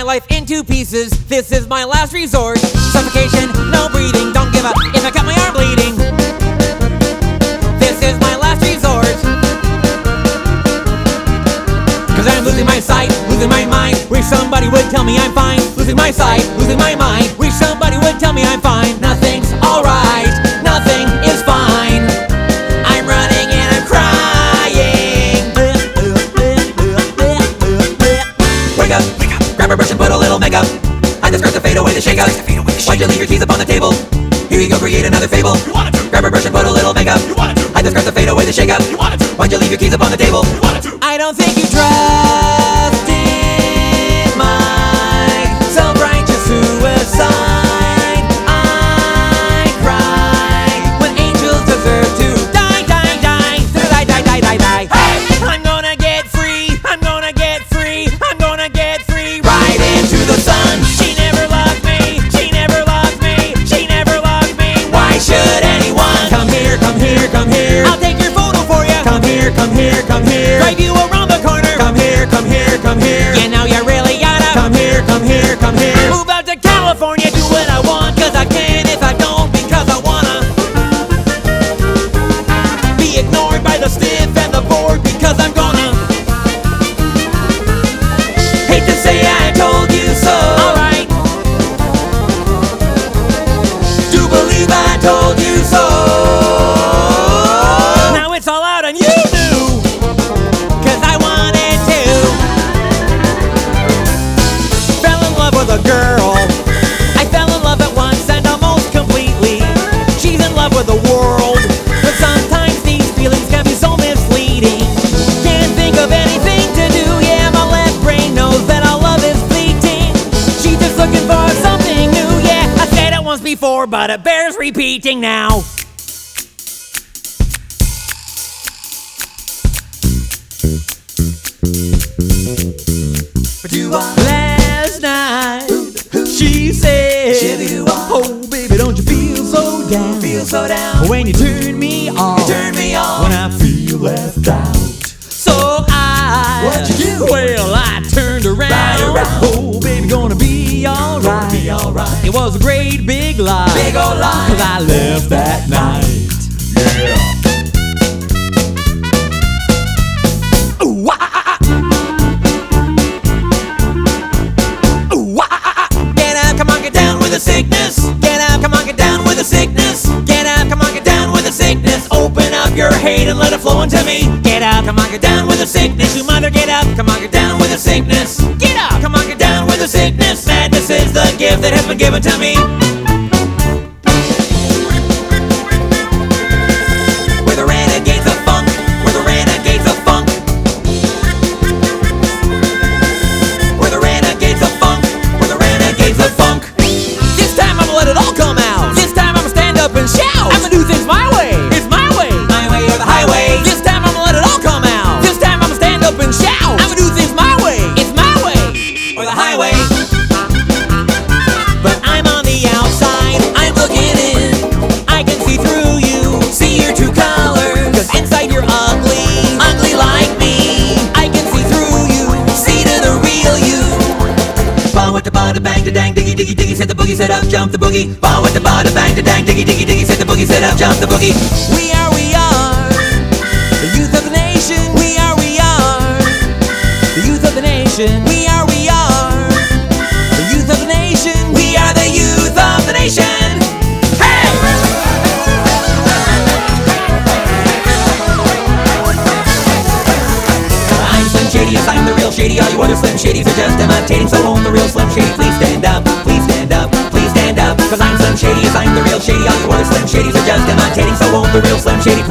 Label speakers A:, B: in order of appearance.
A: life into pieces. This is my last resort. Suffocation, no breathing, don't give up if I cut my arm bleeding. This is my last resort. Cause I'm losing my sight, losing my mind. Wish somebody would tell me I'm fine. Losing my sight, losing my mind. Wish somebody would tell me I'm fine. Nothing's alright, nothing is fine. I'm running and I'm crying. Wake up, grab a brush and put a little makeup. I just start to fade away the shake-up. Why'd you leave your keys up on the table? Here you go, create another fable.
B: You wanted to.
A: Grab a brush and put a little makeup.
B: You wanted to.
A: I just start to fade away the shake-up.
B: You wanted to.
A: Why'd you leave your keys up on the table?
B: You wanted to.
A: I don't think you trust in my self-righteous suicide. I cry when angels deserve to die, die, die, die, die, die, die, die. Hey! I'm gonna get free, I'm gonna get free, I'm gonna get free. Right into the sun. She never loved me, she never loved me, she never loved me. Why should anyone come here, come here, come here? I'll take your photo for you. Come here, come here, come here. Drive you around the corner. Come here, come here, come here. You know you really gotta come here, come here, come here. Move out to California, do what I want, cause I can. If I don't, because I wanna be ignored by the stiff and the bored, because I'm gonna hate to say I told you so. Alright, do believe I told you so. Now it's all out and you knew, cause I wanted to. Fell in love with a girl. I fell in love at once and almost completely. She's in love with the world, but sometimes these feelings can be so misleading. Can't think of anything to do, yeah, my left brain knows that our love is fleeting. She's just looking for something new, yeah, I said it once before, but it bears repeating now. Last night, she said, oh baby, don't you feel so down?
B: Feel so down.
A: When you turn me on,
B: Turn me on.
A: when I feel left out. So
B: What'd you do?
A: well, I turned around.
B: Right around.
A: Oh baby, gonna be alright.
B: Be alright.
A: It was a great big lie.
B: Big old lie.
A: Cause I left that night. Ooh, ah, ah, ah. Ooh, ah, ah, ah. Get up, come on, get down with the sickness. Get up, come on, get down with the sickness. Get up, come on, get down with the sickness. Open up your hate and let it flow into me. Get up, come on, get down with the sickness. You mother, get up, come on, get down with the sickness. Get up, come on, get down with the sickness. Madness is the gift that has been given to me. We're the renegades of funk. We're the renegades of funk. We're the renegades of funk. We're the renegades of funk. This time I'ma let it all come out. This time I'ma stand up and shout. I'ma do things my way. It's my way. My way or the highway. This time I'ma let it all come out. This time I'ma stand up and shout. I'ma do things my way. It's my way or the highway. But I'm on the outside. I'm looking in. I can see through you. See your true colors. Cause inside you're ugly. Ugly like me. I can see through you. See to the real you. Ball with the bada bang da dang diggy diggy diggy. Set the boogie, set up, jump the boogie. Ball with the bada bang da dang diggy diggy diggy. Set the boogie, set up, jump the boogie. We are the youth of the nation. We are the youth of the nation. We are the youth of the nation. We are the youth of the nation. Hey! I'm Slim Shady, yes, I'm the real Shady. All you other Slim Shadys are just imitating. So won't the real Slim Shady please stand up? Please stand up, please stand up. Cause I'm Slim Shady, yes, I'm the real Shady. All you other Slim Shadys are just imitating. So won't the real Slim Shady please